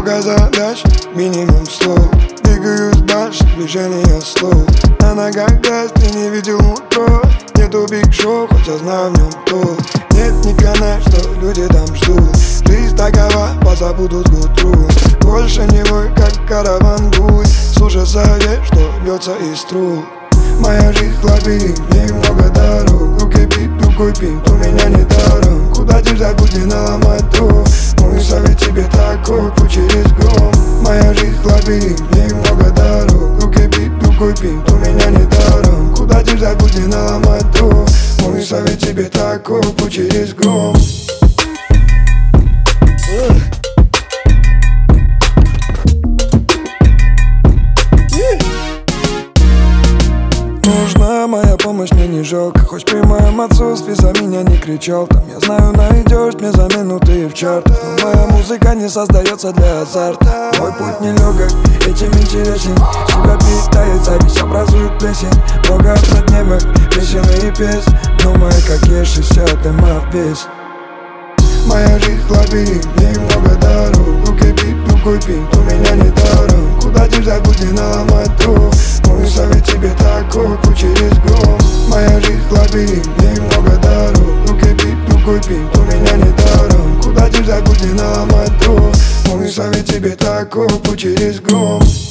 Много задач, минимум слов. Двигаюсь дальше, движение слов. На ногах газ, ты не видел утро. Нету биг шоу, хотя знаю в нем толк. Нет ни конец, что люди там ждут. Жизнь такова, позабудут к утру. Больше не мой, как караван будет. Слушай совет, что льется из труб. Моя жизнь лабиринт, в ней много дорог. Руки бит, другой пинт, у меня не даром. Куда держать, будь не наломать дров. Мой совет тебе такой, путь через гром. Моя жизнь лабиринт, в ней много дорог. Руки бит, другой пинт, у меня не даром. Куда держать, будь не наломать дров. Мой совет тебе такой, путь через гром. Нужна моя помощь, мне не жалко. Хоть при моем отсутствии за меня не кричал там. Я знаю, найдешь мне замену ты в чартах. Но моя музыка не создается для азарта. Мой путь нелегок, этим интересен. Себя питает зависть, образует плесень. Много на дневах, песен и песен. Но моя как я 60 дыма весь. Моя жизнь лабиринт, в ней много дорог. Руки бит, другой пинт, у меня не даром. Куда держать, будь не наломать дров. Мой совет тебе такой, путь через гром. Моя жизнь лабиринт, в ней много дорог. Руки бит, другой пинт, у меня не даром. Куда держать, будь не наломать дров. Мой совет тебе такой, путь через гром.